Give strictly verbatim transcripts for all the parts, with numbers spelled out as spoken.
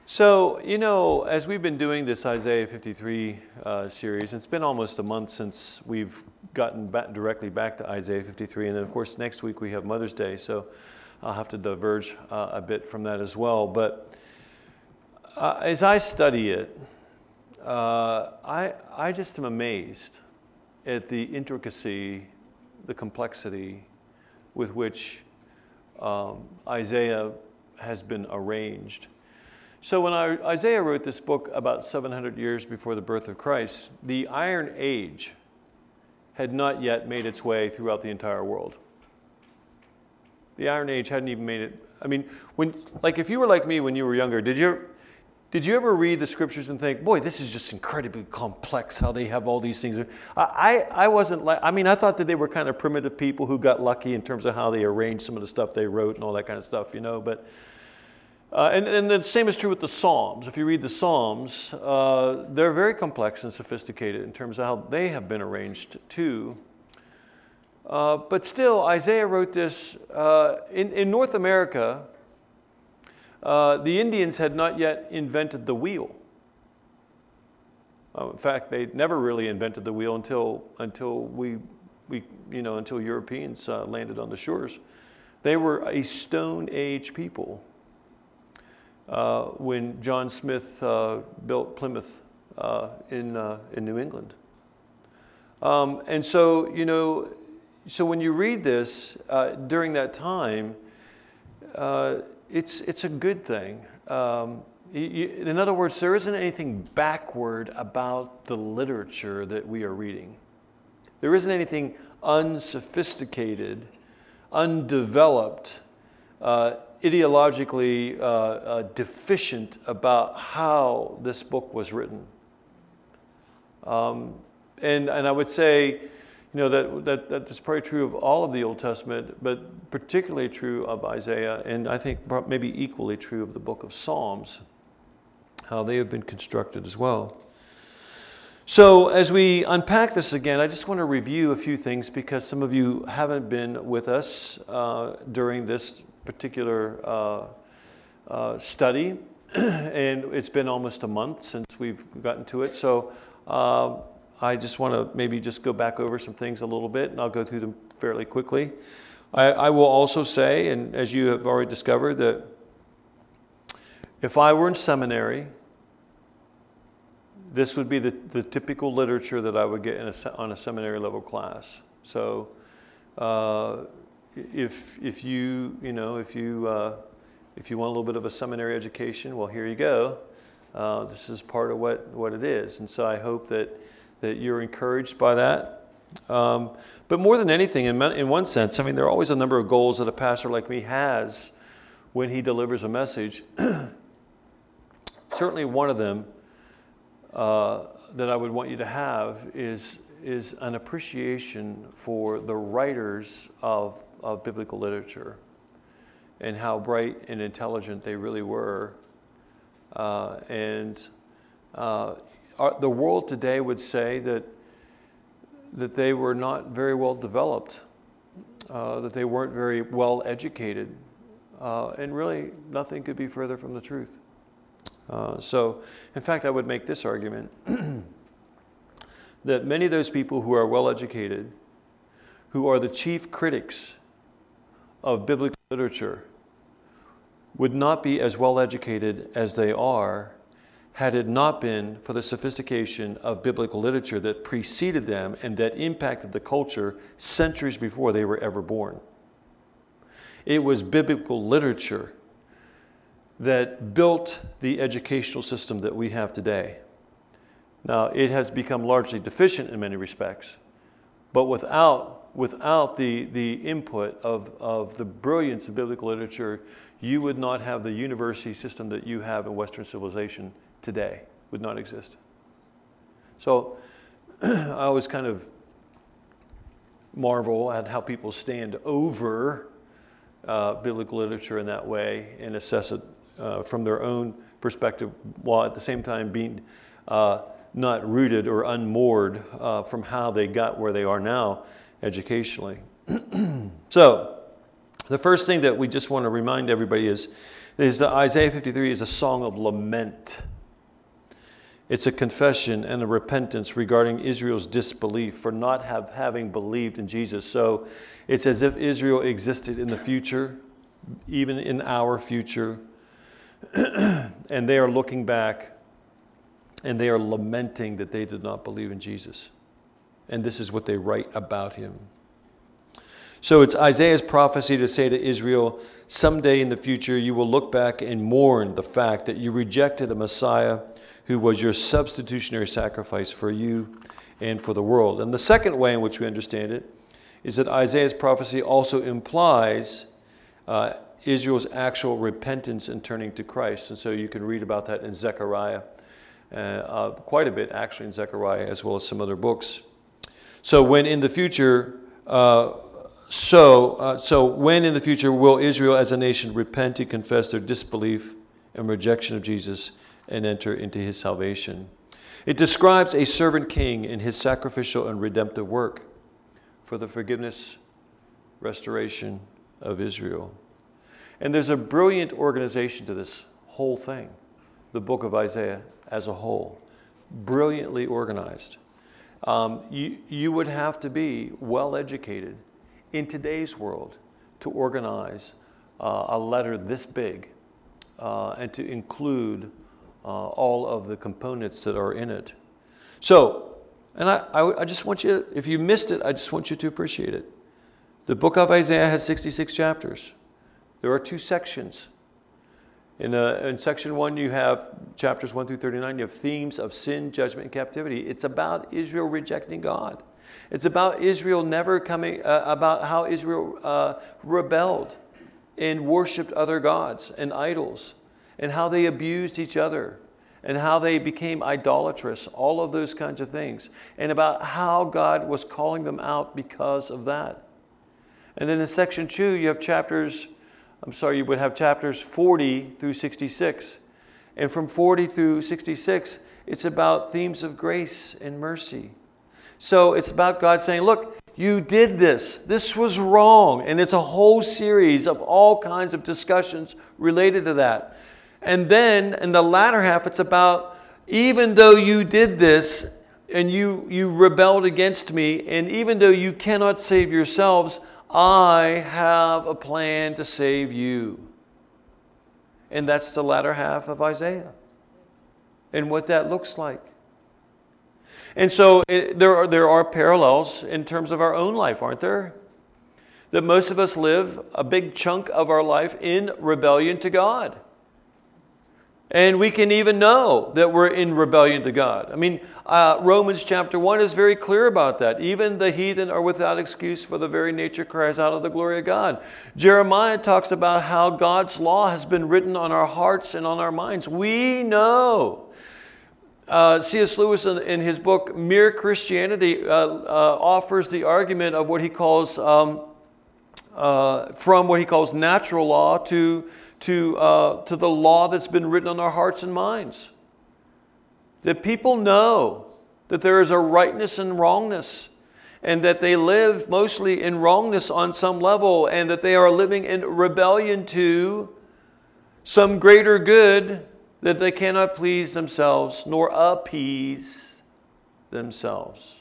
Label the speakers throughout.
Speaker 1: So, you know, as we've been doing this Isaiah fifty-three uh, series, it's been almost a month since we've gotten back directly back to Isaiah fifty-three. And then, of course, next week we have Mother's Day, so I'll have to diverge uh, a bit from that as well. But uh, as I study it, uh, I, I just am amazed at the intricacy, the complexity with which um, Isaiah has been arranged. So when I, Isaiah wrote this book about seven hundred years before the birth of Christ, the Iron Age had not yet made its way throughout the entire world. The Iron Age hadn't even made it. I mean, when like if you were like me when you were younger, did you did you ever read the scriptures and think, boy, this is just incredibly complex how they have all these things? I I, I wasn't like I mean, I thought that they were kind of primitive people who got lucky in terms of how they arranged some of the stuff they wrote and all that kind of stuff, you know, but Uh, and, and the same is true with the Psalms. If you read the Psalms, uh, they're very complex and sophisticated in terms of how they have been arranged too. Uh, but still, Isaiah wrote this uh, in, in North America. Uh, the Indians had not yet invented the wheel. Uh, in fact, they never really invented the wheel until until we, we you know, until Europeans uh, landed on the shores. They were a Stone Age people. Uh, when John Smith uh, built Plymouth uh, in uh, in New England, um, and so you know, so when you read this uh, during that time, uh, it's it's a good thing. Um, you, in other words, there isn't anything backward about the literature that we are reading. There isn't anything unsophisticated, undeveloped, Uh, ideologically uh, uh, deficient about how this book was written. Um, and, and I would say, you know, that, that, that is probably true of all of the Old Testament, but particularly true of Isaiah, and I think maybe equally true of the book of Psalms, how they have been constructed as well. So as we unpack this again, I just want to review a few things because some of you haven't been with us uh, during this particular uh, uh, study, and it's been almost a month since we've gotten to it. So uh, I just want to maybe just go back over some things a little bit, and I'll go through them fairly quickly. I, I will also say, and as you have already discovered, that if I were in seminary, this would be the, the typical literature that I would get in a, on a seminary level class. So uh, If if you you know if you uh, if you want a little bit of a seminary education, well, here you go. Uh, this is part of what, what it is, and so I hope that that you're encouraged by that. Um, but more than anything, in in one sense, I mean, there are always a number of goals that a pastor like me has when he delivers a message. Certainly, one of them uh, that I would want you to have is is an appreciation for the writers of of biblical literature and how bright and intelligent they really were. Uh, and uh, our, the world today would say that that they were not very well developed, uh, that they weren't very well educated, uh, and really nothing could be further from the truth. Uh, so, in fact, I would make this argument that many of those people who are well educated, who are the chief critics of biblical literature, would not be as well educated as they are had it not been for the sophistication of biblical literature that preceded them and that impacted the culture centuries before they were ever born. It was biblical literature that built the educational system that we have today. Now, it has become largely deficient in many respects, but without Without the, the input of, of the brilliance of biblical literature, you would not have the university system that you have in Western civilization today. Would not exist. So I always kind of marvel at how people stand over uh, biblical literature in that way and assess it uh, from their own perspective, while at the same time being uh, not rooted or unmoored uh, from how they got where they are now educationally. So, the first thing that we just want to remind everybody is Is that Isaiah fifty-three is a song of lament. It's a confession and a repentance regarding Israel's disbelief for not have, having believed in Jesus. So it's as if Israel existed in the future, even in our future, and they are looking back and they are lamenting that they did not believe in Jesus. And this is what they write about him. So it's Isaiah's prophecy to say to Israel, someday in the future you will look back and mourn the fact that you rejected a Messiah who was your substitutionary sacrifice for you and for the world. And the second way in which we understand it is that Isaiah's prophecy also implies uh, Israel's actual repentance and turning to Christ. And so you can read about that in Zechariah, uh, uh, quite a bit actually in Zechariah, as well as some other books. So when in the future, uh, so uh, so when in the future will Israel as a nation repent and confess their disbelief and rejection of Jesus and enter into his salvation? It describes a servant king in his sacrificial and redemptive work for the forgiveness, restoration of Israel. And there's a brilliant organization to this whole thing, the book of Isaiah as a whole, brilliantly organized. Um, you, you would have to be well educated in today's world to organize uh, a letter this big uh, and to include uh, all of the components that are in it. So, and I, I, I just want you, if you missed it, I just want you to appreciate it. The book of Isaiah has sixty-six chapters. There are two sections. In, uh, in section one, you have chapters one through thirty-nine. You have themes of sin, judgment, and captivity. It's about Israel rejecting God. It's about Israel never coming, uh, about how Israel uh, rebelled and worshipped other gods and idols, and how they abused each other, and how they became idolatrous, all of those kinds of things, and about how God was calling them out because of that. And then in section two, you have chapters, I'm sorry, you would have chapters forty through sixty-six. And from forty through sixty-six, it's about themes of grace and mercy. So it's about God saying, look, you did this. This was wrong. And it's a whole series of all kinds of discussions related to that. And then in the latter half, it's about, even though you did this and you, you rebelled against me, and even though you cannot save yourselves, I have a plan to save you. And that's the latter half of Isaiah and what that looks like. And so it, there are, there are parallels in terms of our own life, aren't there? That most of us live a big chunk of our life in rebellion to God. And we can even know that we're in rebellion to God. I mean, uh, Romans chapter one is very clear about that. Even the heathen are without excuse, for the very nature cries out of the glory of God. Jeremiah talks about how God's law has been written on our hearts and on our minds. We know. Uh, C S Lewis in, in his book, Mere Christianity, uh, uh, offers the argument of what he calls, um, uh, from what he calls natural law to to uh, to the law that's been written on our hearts and minds. That people know that there is a rightness and wrongness, and that they live mostly in wrongness on some level, and that they are living in rebellion to some greater good that they cannot please themselves nor appease themselves.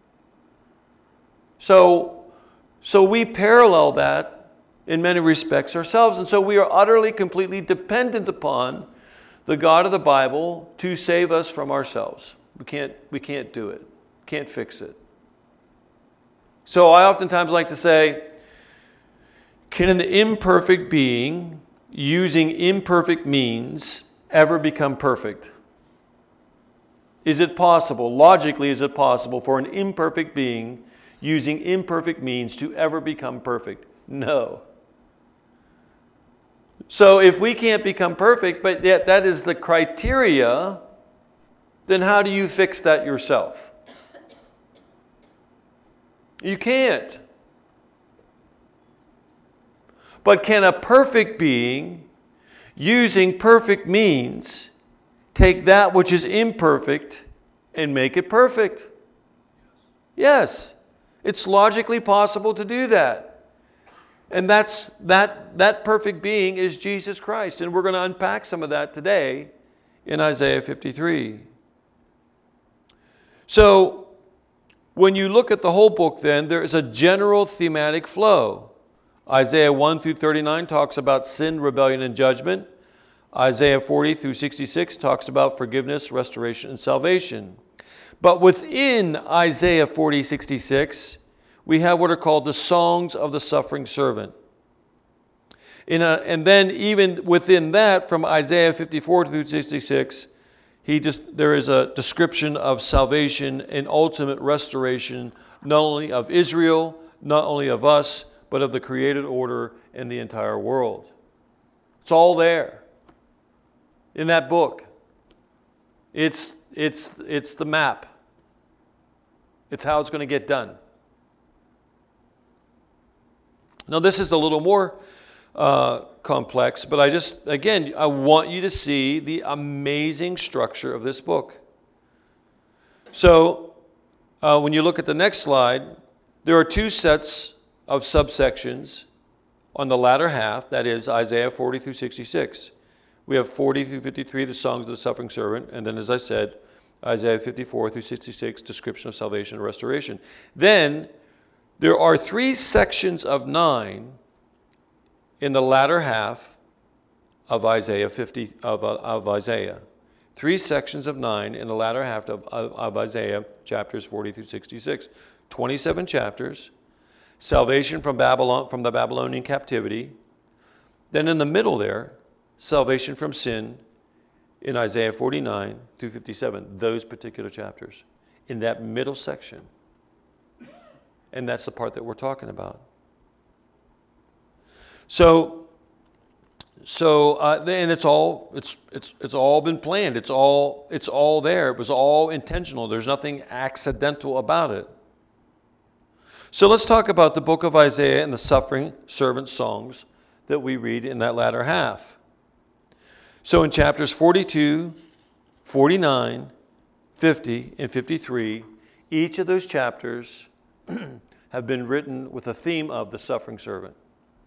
Speaker 1: So, so we parallel that in many respects ourselves. And so we are utterly, completely dependent upon the God of the Bible to save us from ourselves. We can't, we can't do it. Can't fix it. So I oftentimes like to say, can an imperfect being using imperfect means ever become perfect? Is it possible, logically is it possible for an imperfect being using imperfect means to ever become perfect? No. So if we can't become perfect, but yet that is the criteria, then how do you fix that yourself? You can't. But can a perfect being, using perfect means, take that which is imperfect and make it perfect? Yes. It's logically possible to do that. And that's that that perfect being is Jesus Christ. And we're going to unpack some of that today in Isaiah fifty-three. So when you look at the whole book then, there is a general thematic flow. Isaiah one through thirty-nine talks about sin, rebellion, and judgment. Isaiah forty through sixty-six talks about forgiveness, restoration, and salvation. But within Isaiah forty, sixty-six, we have what are called the songs of the suffering servant. In a, and then even within that, from Isaiah fifty-four through sixty-six, he just, there is a description of salvation and ultimate restoration, not only of Israel, not only of us, but of the created order and the entire world. It's all there in that book. It's, it's, it's the map. It's how it's going to get done. Now, this is a little more uh, complex, but I just, again, I want you to see the amazing structure of this book. So, uh, when you look at the next slide, there are two sets of subsections on the latter half, that is Isaiah forty through sixty-six. We have forty through fifty-three, the songs of the suffering servant, and then, as I said, Isaiah fifty-four through sixty-six, description of salvation and restoration. Then, there are three sections of nine in the latter half of Isaiah fifty of, uh, of Isaiah. Three sections of nine in the latter half of, of, of Isaiah, chapters forty through sixty-six. twenty-seven chapters. Salvation from Babylon, from the Babylonian captivity. Then in the middle there, salvation from sin in Isaiah forty-nine through fifty-seven. Those particular chapters in that middle section. And that's the part that we're talking about. So, so, uh, and it's all it's it's it's all been planned. It's all it's all there. It was all intentional. There's nothing accidental about it. So let's talk about the book of Isaiah and the suffering servant songs that we read in that latter half. So in chapters forty-two, forty-nine, fifty, and fifty-three, each of those chapters have been written with a theme of the suffering servant.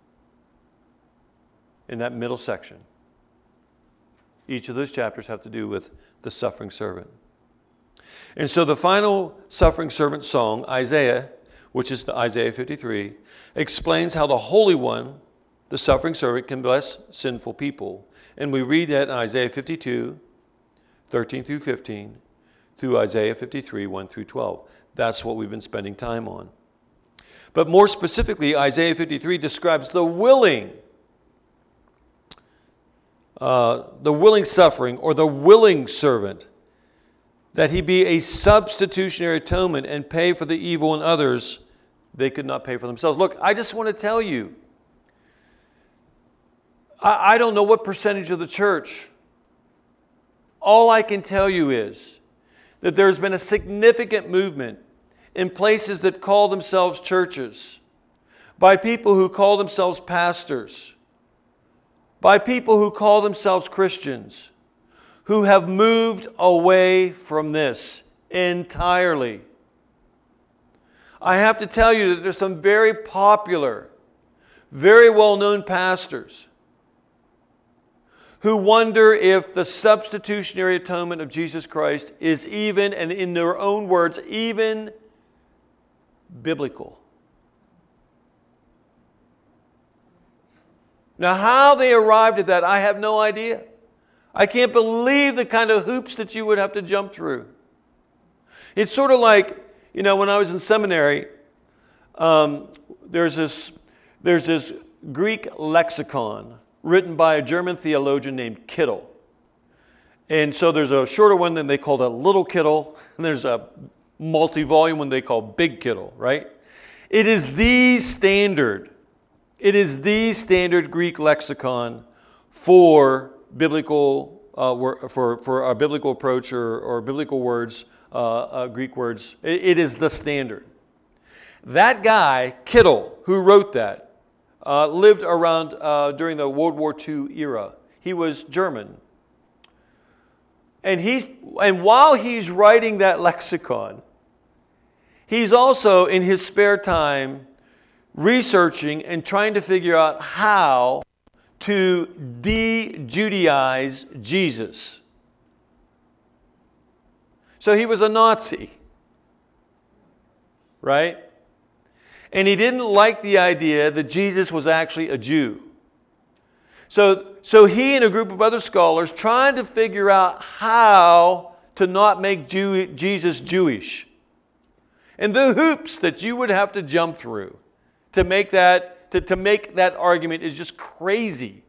Speaker 1: In that middle section. Each of those chapters have to do with the suffering servant. And so the final suffering servant song, Isaiah, which is Isaiah fifty-three, explains how the Holy One, the suffering servant, can bless sinful people. And we read that in Isaiah fifty-two, thirteen through fifteen, through Isaiah fifty-three, one through twelve. That's what we've been spending time on. But more specifically, Isaiah fifty-three describes the willing, uh, the willing suffering, or the willing servant, that he be a substitutionary atonement and pay for the evil in others they could not pay for themselves. Look, I just want to tell you, I, I don't know what percentage of the church. All I can tell you is that there's been a significant movement in places that call themselves churches, by people who call themselves pastors, by people who call themselves Christians, who have moved away from this entirely. I have to tell you that there's some very popular, very well-known pastors who wonder if the substitutionary atonement of Jesus Christ is even, and in their own words, even biblical. Now, how they arrived at that, I have no idea. I can't believe the kind of hoops that you would have to jump through. It's sort of like, you know, when I was in seminary, um, there's this there's this Greek lexicon written by a German theologian named Kittel. And so there's a shorter one that they call a Little Kittel, and there's a multi-volume one they call Big Kittel, right? It is the standard. It is the standard Greek lexicon for biblical uh, for for our biblical approach or, or biblical words, uh, uh, Greek words. It, it is the standard. That guy Kittel, who wrote that, uh, lived around uh, during the World War Two era. He was German, and he's and while he's writing that lexicon, he's also in his spare time researching and trying to figure out how to de-Judaize Jesus. So he was a Nazi, right? And he didn't like the idea that Jesus was actually a Jew. So, so he and a group of other scholars tried to figure out how to not make Jew, Jesus Jewish. And the hoops that you would have to jump through to make that, to, to make that argument is just crazy.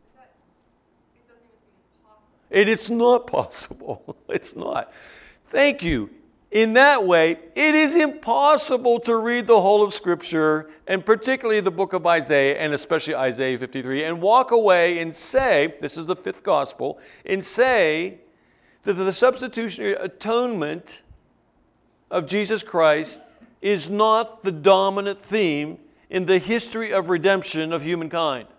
Speaker 1: It is not possible. It's not. Thank you. In that way, it is impossible to read the whole of Scripture, and particularly the book of Isaiah, and especially Isaiah fifty-three, and walk away and say, this is the fifth gospel, and say that the substitutionary atonement of Jesus Christ is not the dominant theme in the history of redemption of humankind.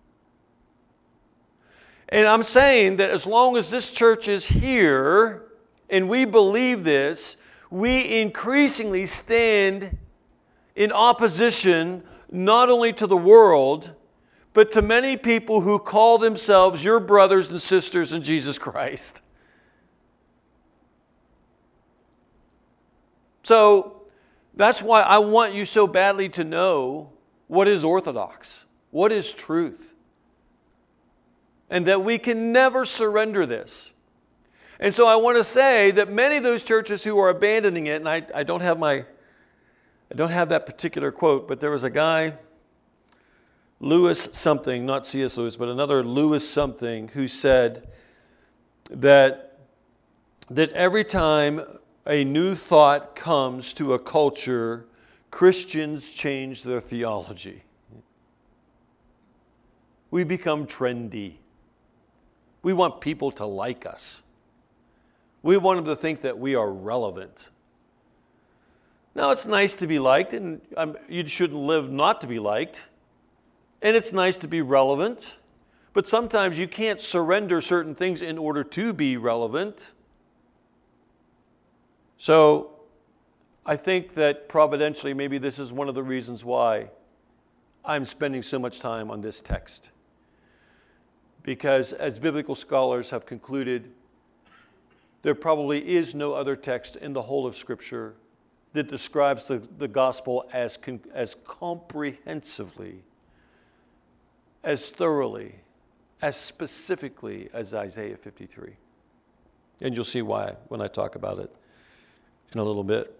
Speaker 1: And I'm saying that as long as this church is here, and we believe this, we increasingly stand in opposition not only to the world, but to many people who call themselves your brothers and sisters in Jesus Christ. So that's why I want you so badly to know what is orthodox, what is truth, and that we can never surrender this. And so I want to say that many of those churches who are abandoning it, and I, I don't have my, I don't have that particular quote, but there was a guy, Lewis something, not C S Lewis, but another Lewis something, who said that, that every time a new thought comes to a culture, Christians change their theology. We become trendy. We want people to like us. We want them to think that we are relevant. Now, it's nice to be liked, and um, you shouldn't live not to be liked. And it's nice to be relevant. But sometimes you can't surrender certain things in order to be relevant. So I think that providentially, maybe this is one of the reasons why I'm spending so much time on this text. Because as biblical scholars have concluded, there probably is no other text in the whole of Scripture that describes the, the gospel as, as comprehensively, as thoroughly, as specifically as Isaiah fifty-three. And you'll see why when I talk about it in a little bit.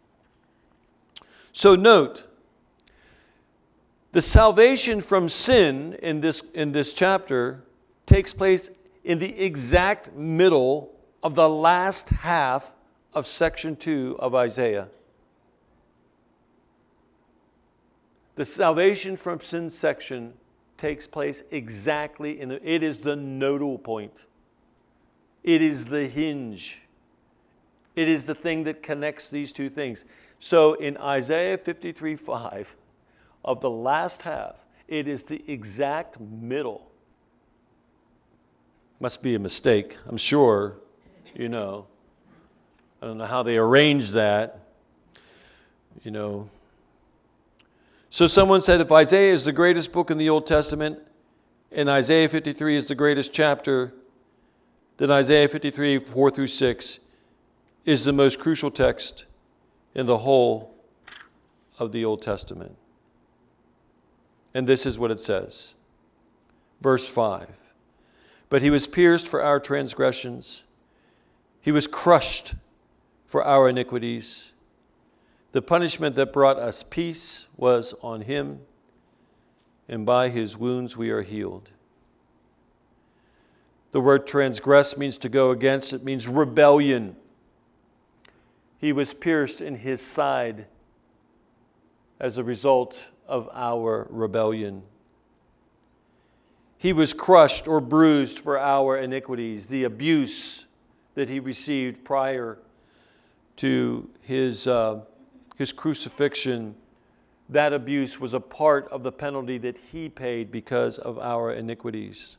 Speaker 1: So note, the salvation from sin in this, in this chapter takes place in the exact middle of the last half of section two of Isaiah. The salvation from sin section takes place exactly in the, it is the nodal point. It is the hinge. It is the thing that connects these two things. So in Isaiah fifty-three five, of the last half, it is the exact middle. Must be a mistake, I'm sure. You know, I don't know how they arranged that, you know. So someone said if Isaiah is the greatest book in the Old Testament and Isaiah fifty-three is the greatest chapter, then Isaiah fifty-three, four through six is the most crucial text in the whole of the Old Testament. And this is what it says. Verse five, but he was pierced for our transgressions. He was crushed for our iniquities. The punishment that brought us peace was on him, and by his wounds we are healed. The word transgress means to go against. It means rebellion. He was pierced in his side as a result of our rebellion. He was crushed or bruised for our iniquities, the abuse that he received prior to his, uh, his crucifixion. That abuse was a part of the penalty that he paid because of our iniquities.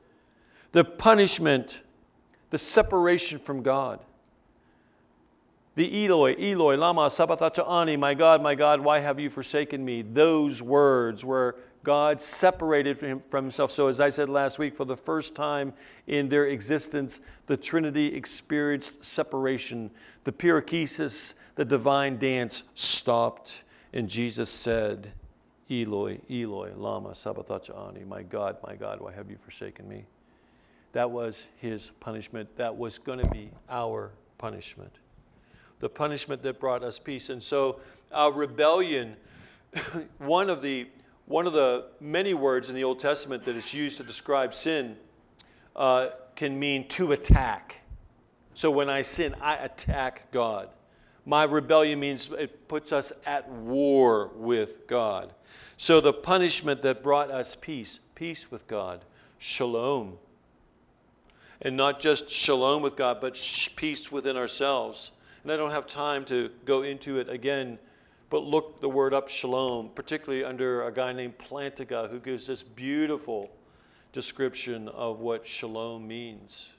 Speaker 1: The punishment, the separation from God, The Eloi, Eloi, lama sabachthani, my God, my God, why have you forsaken me? Those words where God separated from himself. So as I said last week, for the first time in their existence, the Trinity experienced separation. The perichoresis, the divine dance, stopped. And Jesus said, Eloi, Eloi, lama sabachthani, my God, my God, why have you forsaken me? That was his punishment. That was going to be our punishment. The punishment that brought us peace. And so our rebellion, one of the one of the many words in the Old Testament that is used to describe sin uh, can mean to attack. So when I sin, I attack God. My rebellion means it puts us at war with God. So the punishment that brought us peace, peace with God, shalom. And not just shalom with God, but peace within ourselves. And I don't have time to go into it again, but look the word up, shalom, particularly under a guy named Plantinga, who gives this beautiful description of what shalom means.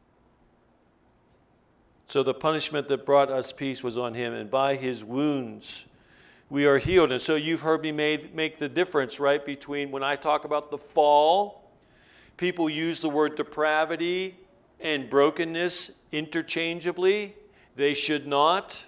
Speaker 1: So the punishment that brought us peace was on him, and by his wounds we are healed. And so you've heard me made, make the difference, right, between when I talk about the fall, people use the word depravity and brokenness interchangeably. They should not.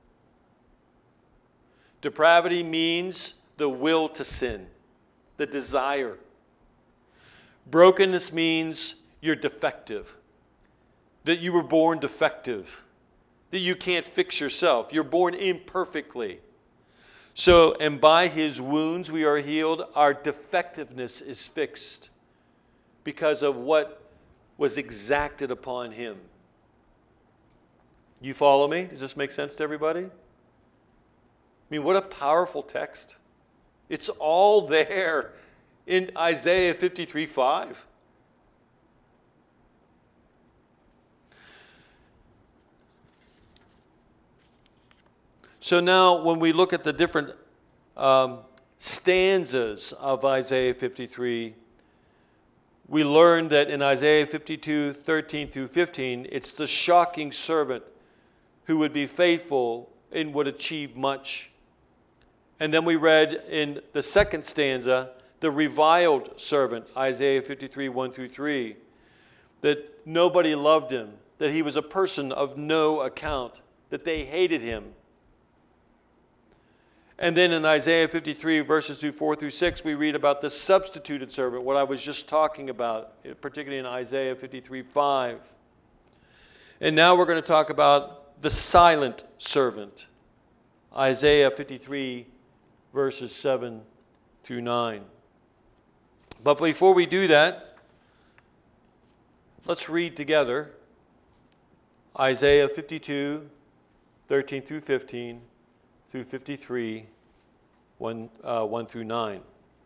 Speaker 1: Depravity means the will to sin, the desire. Brokenness means you're defective, that you were born defective, that you can't fix yourself. You're born imperfectly. So, and by his wounds we are healed. Our defectiveness is fixed because of what was exacted upon him. You follow me? Does this make sense to everybody? I mean, what a powerful text. It's all there in Isaiah fifty-three five. So now when we look at the different um, stanzas of Isaiah fifty-three, we learn that in Isaiah fifty-two, thirteen through fifteen, it's the shocking servant who would be faithful and would achieve much. And then we read in the second stanza, the reviled servant, Isaiah fifty-three, one through three, that nobody loved him, that he was a person of no account, that they hated him. And then in Isaiah fifty-three, verses four through six, we read about the substituted servant, what I was just talking about, particularly in Isaiah fifty-three, five. And now we're going to talk about the silent servant, Isaiah fifty-three, verses seven through nine. But before we do that, let's read together Isaiah fifty-two, thirteen through fifteen, through fifty-three, one, uh, one through nine.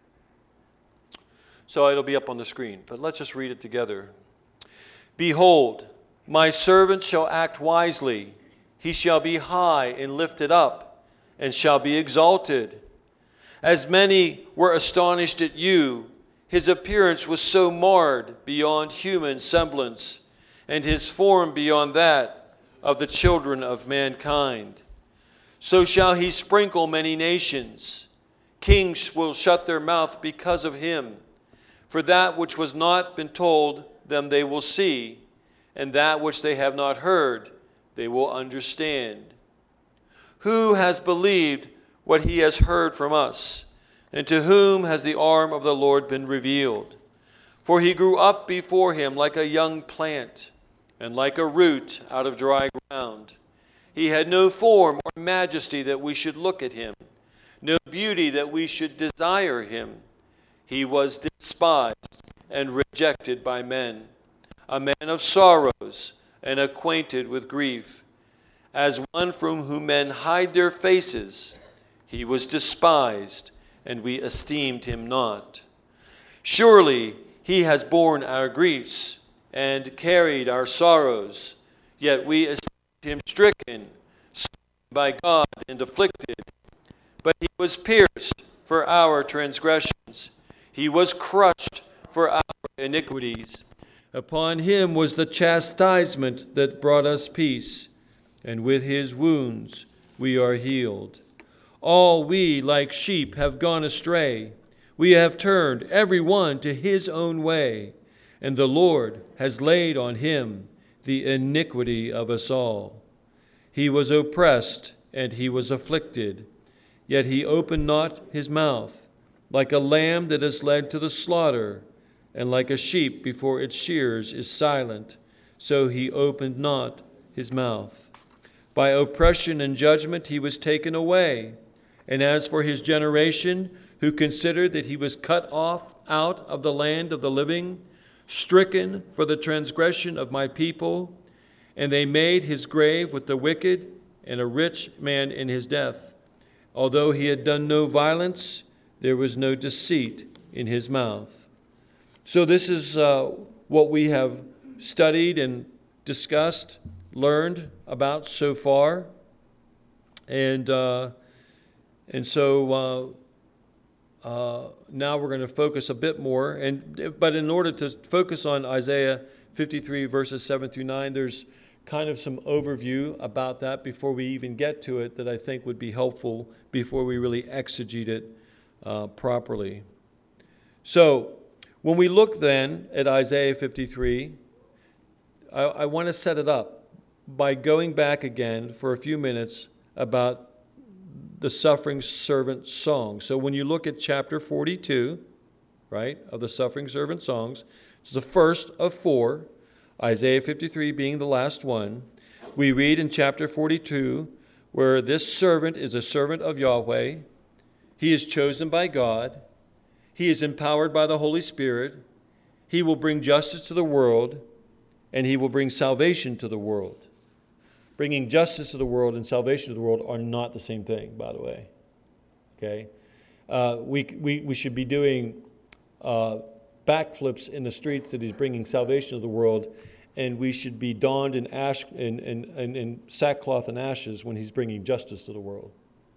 Speaker 1: So it'll be up on the screen, but let's just read it together. Behold, my servant shall act wisely. He shall be high and lifted up, and shall be exalted. As many were astonished at you, his appearance was so marred beyond human semblance, and his form beyond that of the children of mankind. So shall he sprinkle many nations. Kings will shut their mouth because of him. For that which was not been told them they will see, and that which they have not heard they will understand. Who has believed what he has heard from us? And to whom has the arm of the Lord been revealed? For he grew up before him like a young plant, and like a root out of dry ground. He had no form or majesty that we should look at him, no beauty that we should desire him. He was despised and rejected by men, a man of sorrows and acquainted with grief. As one from whom men hide their faces, he was despised, and we esteemed him not. Surely he has borne our griefs and carried our sorrows, yet we esteemed him stricken, smitten by God, and afflicted. But he was pierced for our transgressions. He was crushed for our iniquities. Upon him was the chastisement that brought us peace, and with his wounds we are healed. All we like sheep have gone astray. We have turned every one to his own way, and the Lord has laid on him the iniquity of us all. He was oppressed and he was afflicted, yet he opened not his mouth. Like a lamb that is led to the slaughter, and like a sheep before its shears is silent, so he opened not his mouth. By oppression and judgment he was taken away. And as for his generation, who considered that he was cut off out of the land of the living, stricken for the transgression of my people, and they made his grave with the wicked and a rich man in his death. Although he had done no violence, there was no deceit in his mouth. So this is uh, what we have studied and discussed, learned about so far. And uh, and so uh, uh, now we're going to focus a bit more. And but in order to focus on Isaiah fifty-three, verses seven through nine, there's kind of some overview about that before we even get to it that I think would be helpful before we really exegete it uh, properly. So when we look then at Isaiah fifty-three, I, I want to set it up by going back again for a few minutes about the suffering servant song. So when you look at chapter forty-two, right, of the suffering servant songs, it's the first of four, Isaiah fifty-three being the last one. We read in chapter forty-two where this servant is a servant of Yahweh. He is chosen by God. He is empowered by the Holy Spirit. He will bring justice to the world, and he will bring salvation to the world. Bringing justice to the world and salvation to the world are not the same thing, by the way. Okay? Uh, we, we, we should be doing uh, backflips in the streets that he's bringing salvation to the world, and we should be donned in, ash, in, in, in, in sackcloth and ashes when he's bringing justice to the world.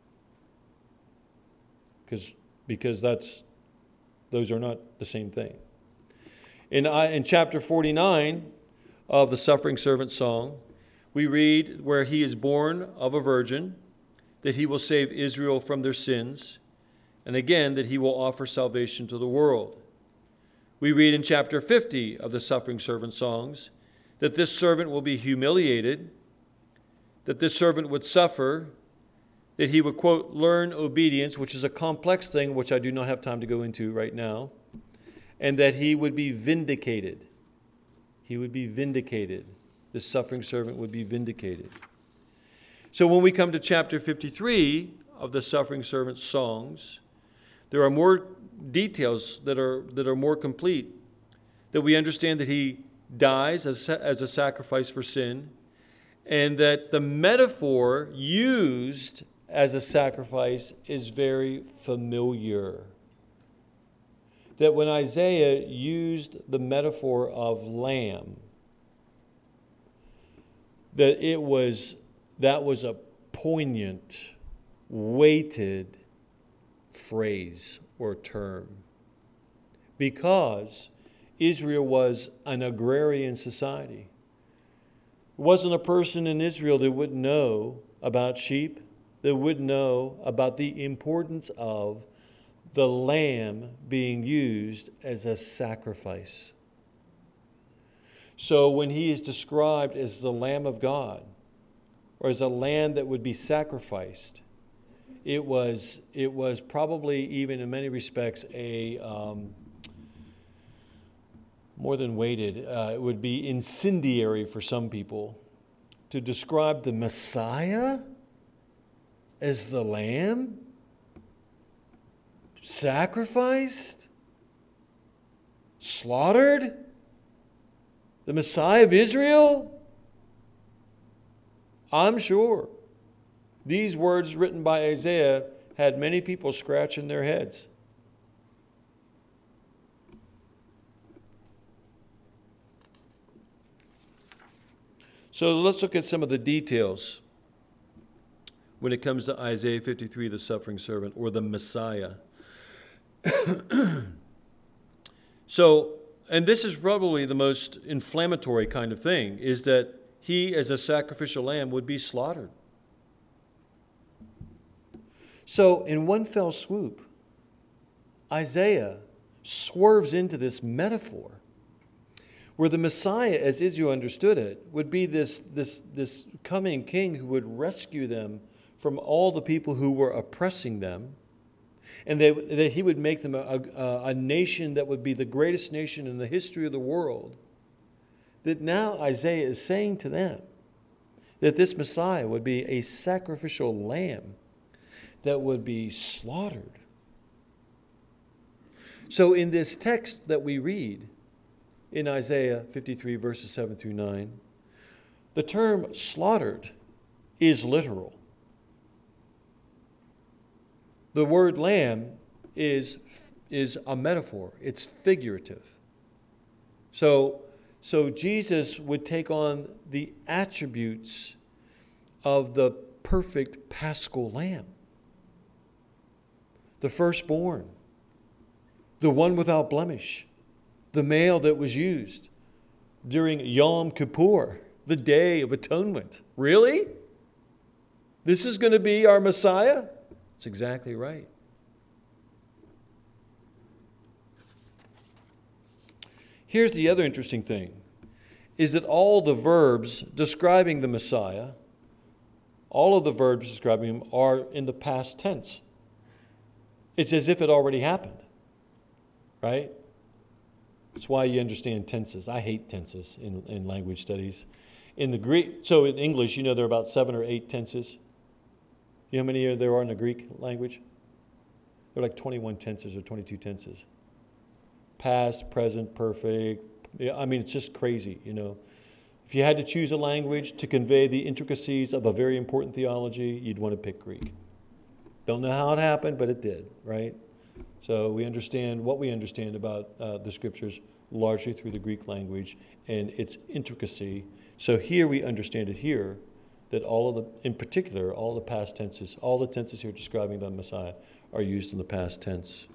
Speaker 1: Because because that's those are not the same thing. In, in chapter forty-nine of the Suffering Servant Song, we read where he is born of a virgin, that he will save Israel from their sins, and again that he will offer salvation to the world. We read in chapter fifty of the Suffering Servant Songs that this servant will be humiliated, that this servant would suffer, that he would, quote, learn obedience, which is a complex thing, which I do not have time to go into right now, and that he would be vindicated. He would be vindicated. This suffering servant would be vindicated. So when we come to chapter fifty-three of the Suffering Servant Songs, there are more details that are that are more complete, that we understand that he dies as, as a sacrifice for sin, and that the metaphor used as a sacrifice is very familiar. That when Isaiah used the metaphor of lamb, that it was that was a poignant, weighted phrase or term, because Israel was an agrarian society. There wasn't a person in Israel that wouldn't know about sheep, that wouldn't know about the importance of the lamb being used as a sacrifice. So when he is described as the Lamb of God, or as a lamb that would be sacrificed, it was it was probably even in many respects a um, more than weighted. Uh, it would be incendiary for some people to describe the Messiah as the lamb sacrificed, slaughtered, the Messiah of Israel. I'm sure these words written by Isaiah had many people scratching their heads. So let's look at some of the details when it comes to Isaiah fifty-three, the suffering servant, or the Messiah. So, and this is probably the most inflammatory kind of thing, is that he as a sacrificial lamb would be slaughtered. So in one fell swoop, Isaiah swerves into this metaphor where the Messiah, as Israel understood it, would be this, this, this coming king who would rescue them from all the people who were oppressing them, and they, that he would make them a, a, a nation that would be the greatest nation in the history of the world. That now Isaiah is saying to them that this Messiah would be a sacrificial lamb that would be slaughtered. So in this text that we read in Isaiah fifty-three, verses seven through nine, the term slaughtered is literal. The word lamb is, is a metaphor. It's figurative. So, so Jesus would take on the attributes of the perfect paschal lamb. The firstborn, the one without blemish, the male that was used during Yom Kippur, the Day of Atonement. Really? This is going to be our Messiah? That's exactly right. Here's the other interesting thing, is that all the verbs describing the Messiah, all of the verbs describing him are in the past tense. It's as if it already happened, right? That's why you understand tenses. I hate tenses in, in language studies. In the Greek, so in English, you know there are about seven or eight tenses. You know how many there are in the Greek language? There are like twenty-one tenses or twenty-two tenses. Past, present, perfect. I mean, it's just crazy, you know. If you had to choose a language to convey the intricacies of a very important theology, you'd want to pick Greek. Don't know how it happened, but it did, right? So we understand what we understand about uh, the Scriptures largely through the Greek language and its intricacy. So here we understand it here, that all of the, in particular, all the past tenses, all the tenses here describing the Messiah are used in the past tense.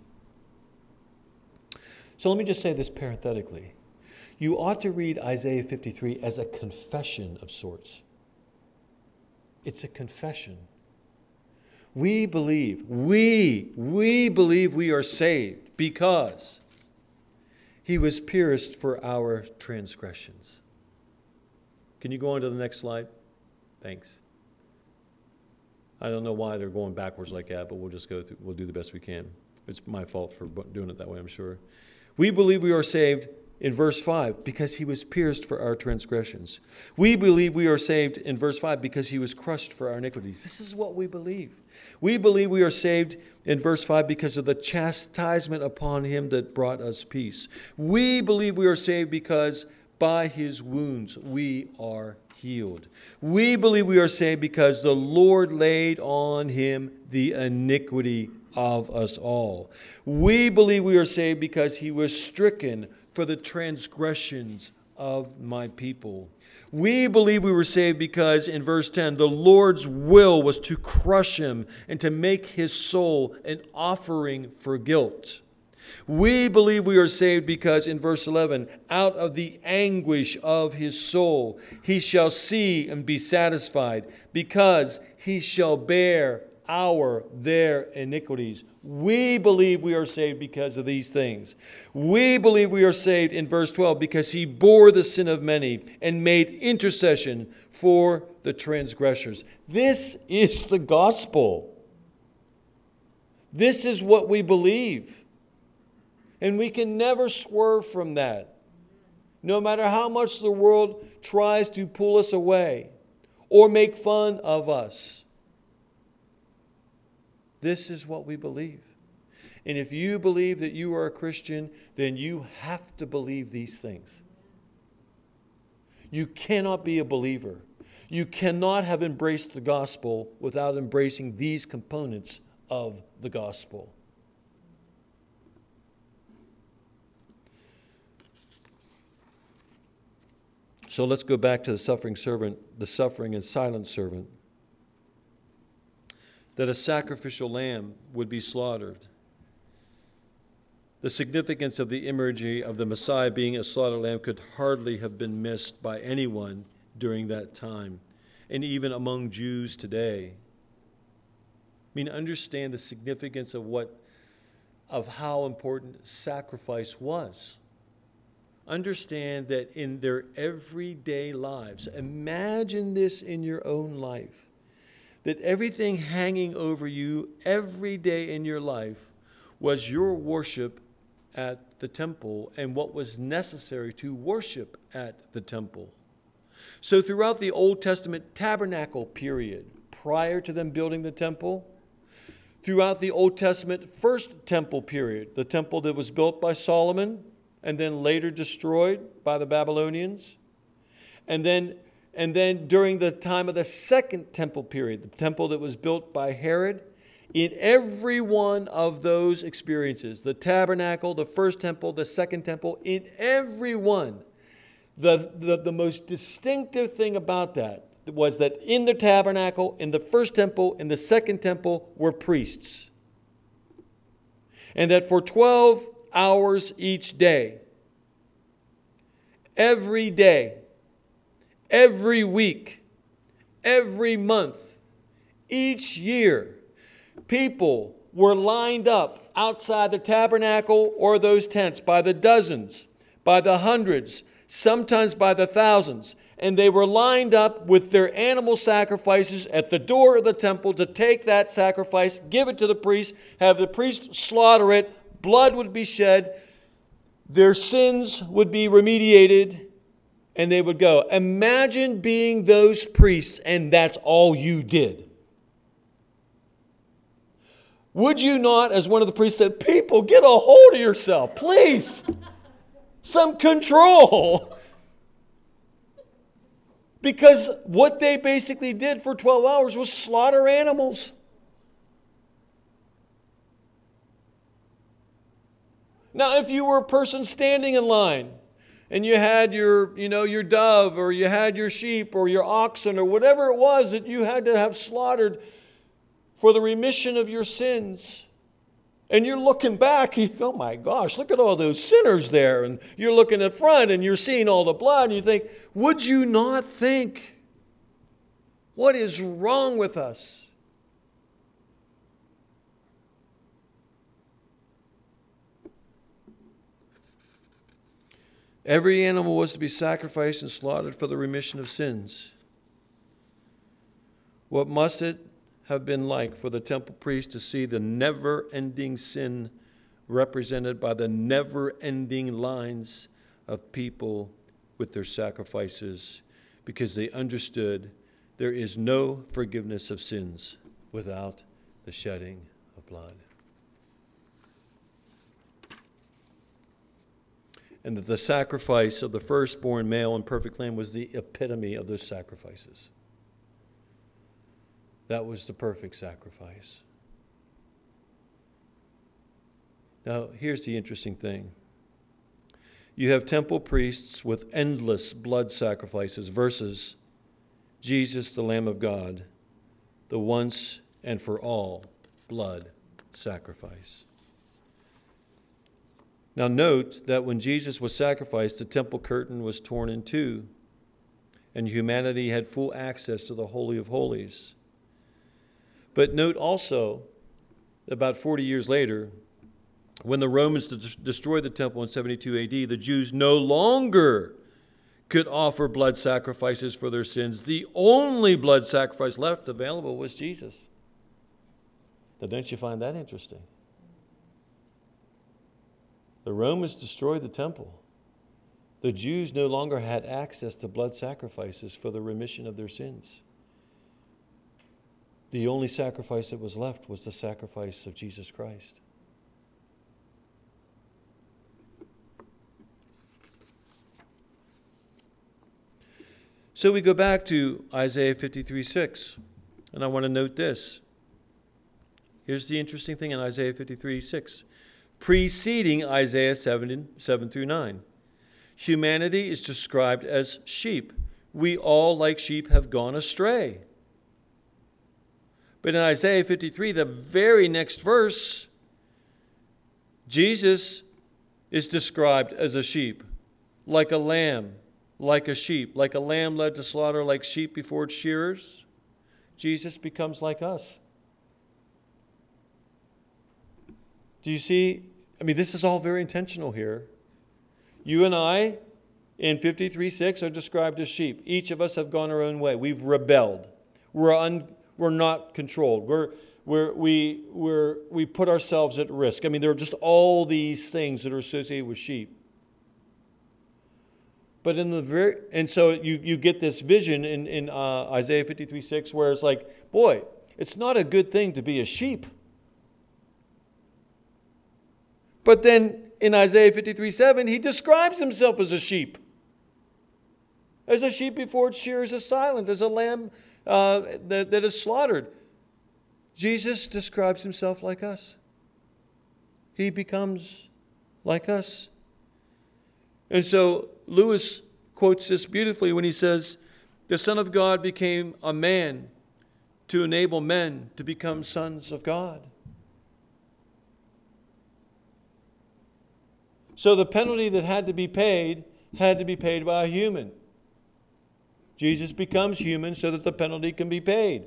Speaker 1: So let me just say this parenthetically. You ought to read Isaiah fifty-three as a confession of sorts. It's a confession. We believe, we, we believe we are saved because he was pierced for our transgressions. Can you go on to the next slide? Thanks. I don't know why they're going backwards like that, but we'll just go through, we'll do the best we can. It's my fault for doing it that way, I'm sure. We believe we are saved in verse five because he was pierced for our transgressions. We believe we are saved in verse five because he was crushed for our iniquities. This is what we believe. We believe we are saved in verse five because of the chastisement upon him that brought us peace. We believe we are saved because by his wounds we are healed. We believe we are saved because the Lord laid on him the iniquity of us all. We believe we are saved because he was stricken for the transgressions of my people. We believe we were saved because, in verse ten, the Lord's will was to crush him and to make his soul an offering for guilt. We believe we are saved because, in verse eleven, out of the anguish of his soul he shall see and be satisfied, because he shall bear our, their iniquities. We believe we are saved because of these things. We believe we are saved in verse twelve because he bore the sin of many and made intercession for the transgressors. This is the gospel. This is what we believe. And we can never swerve from that. No matter how much the world tries to pull us away or make fun of us. This is what we believe. And if you believe that you are a Christian, then you have to believe these things. You cannot be a believer. You cannot have embraced the gospel without embracing these components of the gospel. So let's go back to the suffering servant, the suffering and silent servant. That a sacrificial lamb would be slaughtered. The significance of the imagery of the Messiah being a slaughtered lamb could hardly have been missed by anyone during that time, and even among Jews today. I mean, understand the significance of what, of how important sacrifice was. Understand that in their everyday lives, imagine this in your own life, that everything hanging over you every day in your life was your worship at the temple and what was necessary to worship at the temple. So throughout the Old Testament tabernacle period, prior to them building the temple, throughout the Old Testament first temple period, the temple that was built by Solomon and then later destroyed by the Babylonians, and then and then during the time of the second temple period, the temple that was built by Herod, in every one of those experiences, the tabernacle, the first temple, the second temple, in every one, the, the, the most distinctive thing about that was that in the tabernacle, in the first temple, in the second temple, were priests. And that for twelve hours each day, every day, every week, every month, each year, people were lined up outside the tabernacle or those tents by the dozens, by the hundreds, sometimes by the thousands. And they were lined up with their animal sacrifices at the door of the temple to take that sacrifice, give it to the priest, have the priest slaughter it, blood would be shed, their sins would be remediated, and they would go. Imagine being those priests and that's all you did. Would you not, as one of the priests said, people, get a hold of yourself, please. Some control. Because what they basically did for twelve hours was slaughter animals. Now, if you were a person standing in line and you had your, you know, your dove or you had your sheep or your oxen or whatever it was that you had to have slaughtered for the remission of your sins, and you're looking back, you go, oh my gosh, look at all those sinners there. And you're looking at front and you're seeing all the blood and you think, would you not think, what is wrong with us? Every animal was to be sacrificed and slaughtered for the remission of sins. What must it have been like for the temple priest to see the never-ending sin represented by the never-ending lines of people with their sacrifices, because they understood there is no forgiveness of sins without the shedding of blood. And that the sacrifice of the firstborn male and perfect lamb was the epitome of those sacrifices. That was the perfect sacrifice. Now, here's the interesting thing. You have temple priests with endless blood sacrifices versus Jesus, the Lamb of God, the once and for all blood sacrifice. Now, note that when Jesus was sacrificed, the temple curtain was torn in two, and humanity had full access to the Holy of Holies. But note also, about forty years later, when the Romans destroyed the temple in seventy-two A D, the Jews no longer could offer blood sacrifices for their sins. The only blood sacrifice left available was Jesus. Now, don't you find that interesting? The Romans destroyed the temple. The Jews no longer had access to blood sacrifices for the remission of their sins. The only sacrifice that was left was the sacrifice of Jesus Christ. So we go back to Isaiah fifty-three six, and I want to note this. Here's the interesting thing in Isaiah fifty-three six, preceding Isaiah seven, seven through nine. Humanity is described as sheep. We all, like sheep, have gone astray. But in Isaiah fifty-three, the very next verse, Jesus is described as a sheep, like a lamb like a sheep, like a lamb led to slaughter, like sheep before its shearers. Jesus becomes like us. Do you see? I mean, this is all very intentional here. You and I, in fifty-three six, are described as sheep. Each of us have gone our own way. We've rebelled. We're un, we're not controlled. We're we're we we're we put ourselves at risk. I mean, there are just all these things that are associated with sheep. But in the very and so you you get this vision in in uh, Isaiah fifty-three six where it's like, boy, it's not a good thing to be a sheep. But then in Isaiah fifty-three seven, he describes himself as a sheep. As a sheep before its shearers is silent, as a lamb uh, that, that is slaughtered. Jesus describes himself like us. He becomes like us. And so Lewis quotes this beautifully when he says, the Son of God became a man to enable men to become sons of God. So the penalty that had to be paid had to be paid by a human. Jesus becomes human so that the penalty can be paid.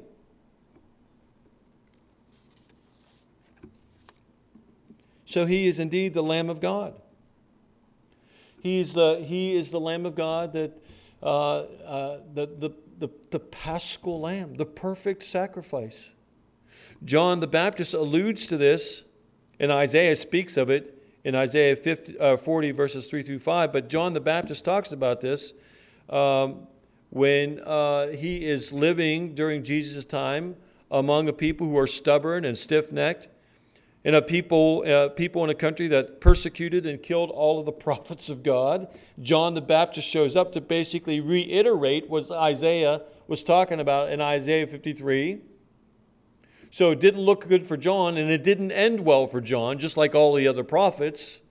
Speaker 1: So he is indeed the Lamb of God. He's the, he is the Lamb of God, that uh, uh, the, the, the, the Paschal Lamb, the perfect sacrifice. John the Baptist alludes to this, and Isaiah speaks of it in Isaiah fifty, uh, forty, verses three through five. But John the Baptist talks about this um, when uh, he is living during Jesus' time among a people who are stubborn and stiff-necked, and a people, uh, people in a country that persecuted and killed all of the prophets of God. John the Baptist shows up to basically reiterate what Isaiah was talking about in Isaiah fifty-three. So it didn't look good for John, and it didn't end well for John, just like all the other prophets,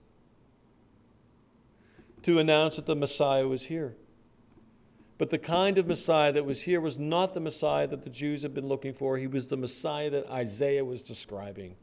Speaker 1: to announce that the Messiah was here. But the kind of Messiah that was here was not the Messiah that the Jews had been looking for. He was the Messiah that Isaiah was describing.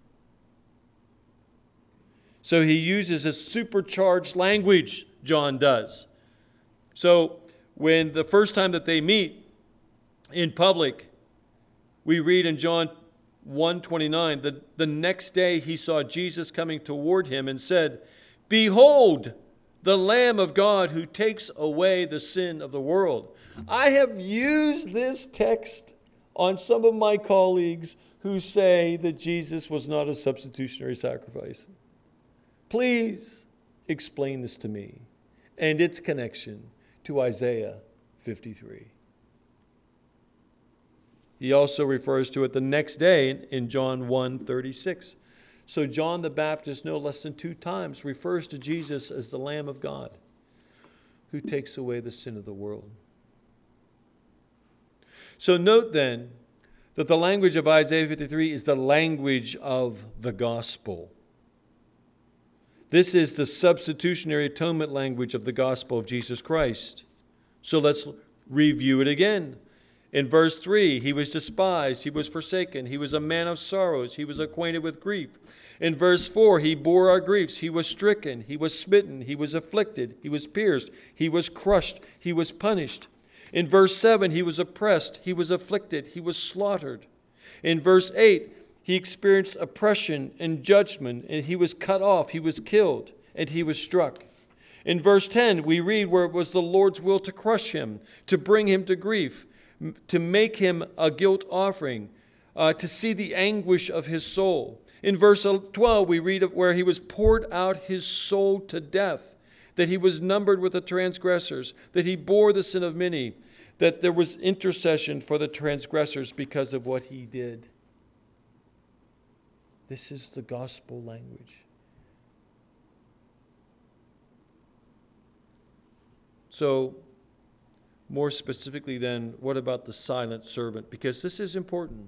Speaker 1: So he uses a supercharged language, John does. So when the first time that they meet in public, we read in John one twenty-nine that the next day he saw Jesus coming toward him and said, "Behold, the Lamb of God who takes away the sin of the world." I have used this text on some of my colleagues who say that Jesus was not a substitutionary sacrifice. Please explain this to me and its connection to Isaiah fifty-three. He also refers to it the next day in John one thirty-six. So John the Baptist, no less than two times, refers to Jesus as the Lamb of God who takes away the sin of the world. So note then that the language of Isaiah fifty-three is the language of the gospel. This is the substitutionary atonement language of the gospel of Jesus Christ. So let's review it again. In verse three, he was despised, he was forsaken, he was a man of sorrows, he was acquainted with grief. In verse four, he bore our griefs, he was stricken, he was smitten, he was afflicted, he was pierced, he was crushed, he was punished. In verse seven, he was oppressed, he was afflicted, he was slaughtered. In verse eight, he experienced oppression and judgment, and he was cut off, he was killed, and he was struck. In verse ten, we read where it was the Lord's will to crush him, to bring him to grief, to make him a guilt offering, uh, to see the anguish of his soul. In verse twelve, we read where he was poured out his soul to death, that he was numbered with the transgressors, that he bore the sin of many, that there was intercession for the transgressors because of what he did. This is the gospel language. So, more specifically then, what about the silent servant? Because this is important.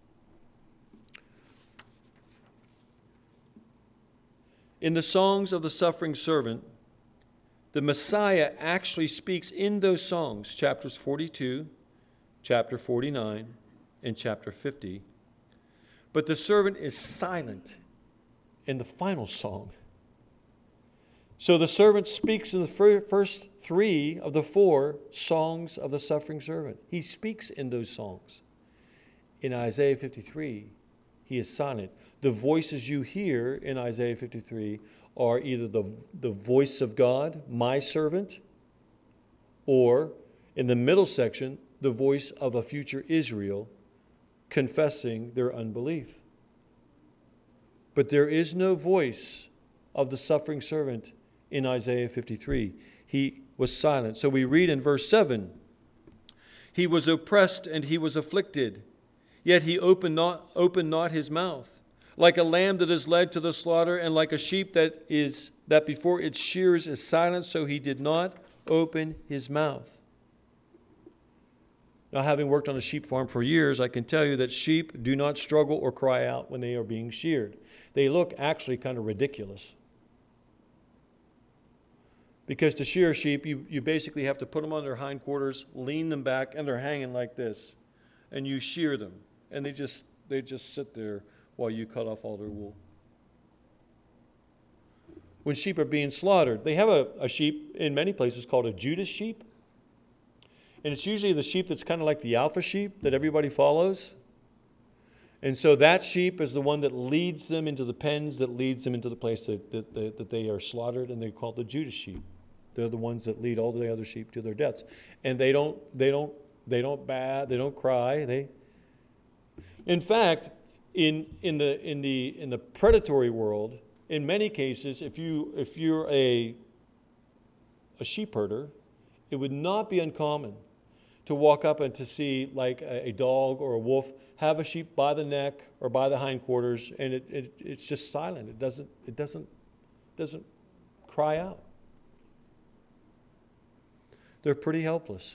Speaker 1: In the songs of the suffering servant, the Messiah actually speaks in those songs, chapters forty-two, chapter forty-nine, and chapter fifty. But the servant is silent in the final song. So the servant speaks in the fir- first three of the four songs of the suffering servant. He speaks in those songs. In Isaiah fifty-three, he is silent. The voices you hear in Isaiah fifty-three are either the, the voice of God, my servant, or in the middle section, the voice of a future Israel confessing their unbelief. But there is no voice of the suffering servant in Isaiah fifty-three. He was silent. So we read in verse seven, he was oppressed and he was afflicted, yet he opened not, opened not his mouth. Like a lamb that is led to the slaughter, and like a sheep that is that before its shears is silent, so he did not open his mouth. Now, having worked on a sheep farm for years, I can tell you that sheep do not struggle or cry out when they are being sheared. They look actually kind of ridiculous. Because to shear a sheep, you, you basically have to put them on their hindquarters, lean them back, and they're hanging like this. And you shear them. And they just they just sit there while you cut off all their wool. When sheep are being slaughtered, they have a, a sheep in many places called a Judas sheep. And it's usually the sheep that's kind of like the alpha sheep that everybody follows. And so that sheep is the one that leads them into the pens, that leads them into the place that, that, that, that they are slaughtered, and they're called the Judas sheep. They're the ones that lead all the other sheep to their deaths. And they don't, they don't, they don't baa, they don't cry. They, in fact, in in the in the in the predatory world, in many cases, if you if you're a a sheep herder, it would not be uncommon to walk up and to see like a, a dog or a wolf have a sheep by the neck or by the hindquarters, and it, it it's just silent. It doesn't it doesn't doesn't cry out. They're pretty helpless.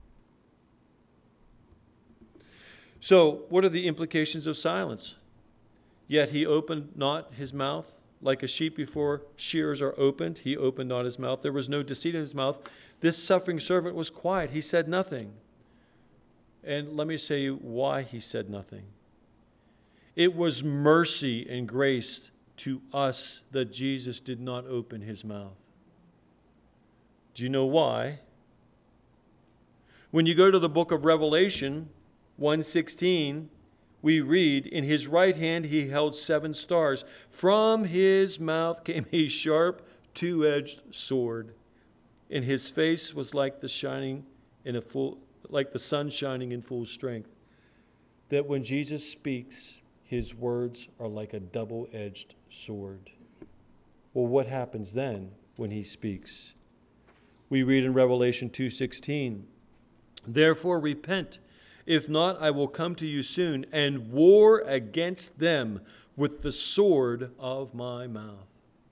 Speaker 1: So, what are the implications of silence? Yet he opened not his mouth, like a sheep before shears are opened. He opened not his mouth. There was no deceit in his mouth. This suffering servant was quiet. He said nothing. And let me say why he said nothing. It was mercy and grace to us that Jesus did not open his mouth. Do you know why? When you go to the book of Revelation, one sixteen, we read, in his right hand he held seven stars. From his mouth came a sharp, two-edged sword. And his face was like the shining in a full, like the sun shining in full strength. That when Jesus speaks, his words are like a double-edged sword. Well, what happens then when he speaks? We read in Revelation two sixteen, therefore repent. If not, I will come to you soon and war against them with the sword of my mouth.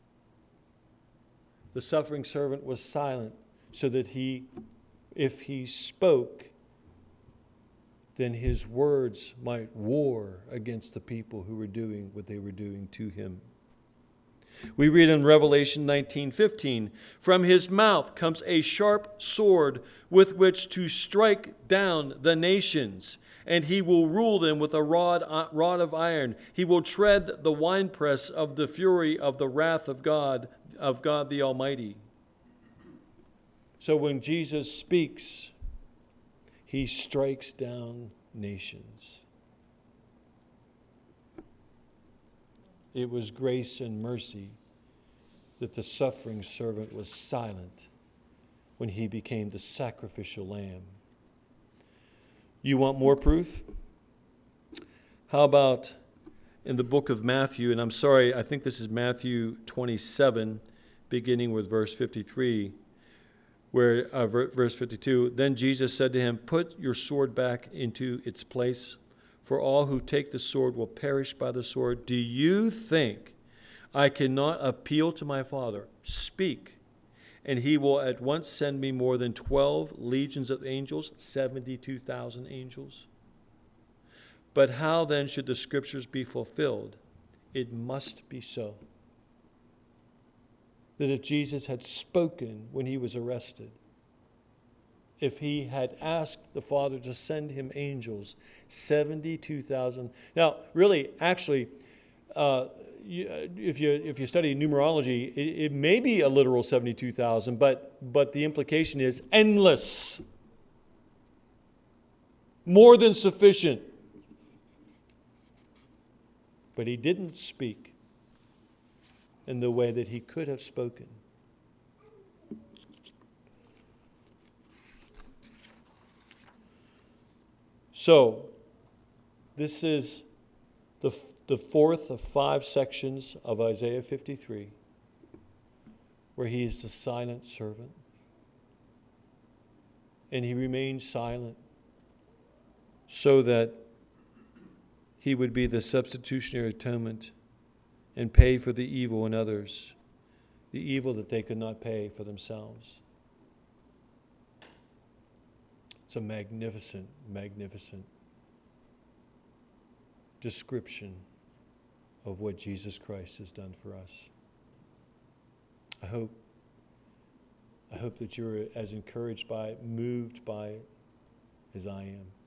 Speaker 1: The suffering servant was silent so that he, if he spoke, then his words might war against the people who were doing what they were doing to him. We read in Revelation nineteen fifteen, from his mouth comes a sharp sword with which to strike down the nations, and he will rule them with a rod, rod of iron. He will tread the winepress of the fury of the wrath of God, of God the Almighty. So when Jesus speaks, he strikes down nations. It was grace and mercy that the suffering servant was silent when he became the sacrificial lamb. You want more proof? How about in the book of Matthew, and I'm sorry, I think this is Matthew twenty-seven, beginning with verse fifty-three, where uh, verse fifty-two, then Jesus said to him, put your sword back into its place, for all who take the sword will perish by the sword. Do you think I cannot appeal to my Father? Speak, and he will at once send me more than twelve legions of angels, seventy-two thousand angels. But how then should the scriptures be fulfilled? It must be so. That if Jesus had spoken when he was arrested, if he had asked the Father to send him angels, seventy-two thousand. Now, really, actually, uh, you, uh, if you if you study numerology, it, it may be a literal seventy-two thousand, but but the implication is endless, more than sufficient. But he didn't speak in the way that he could have spoken. So, this is the, the fourth of five sections of Isaiah fifty-three, where he is the silent servant. And he remained silent so that he would be the substitutionary atonement and pay for the evil in others, the evil that they could not pay for themselves. It's a magnificent, magnificent description of what Jesus Christ has done for us. I hope, I hope that you're as encouraged by it, moved by it, as I am.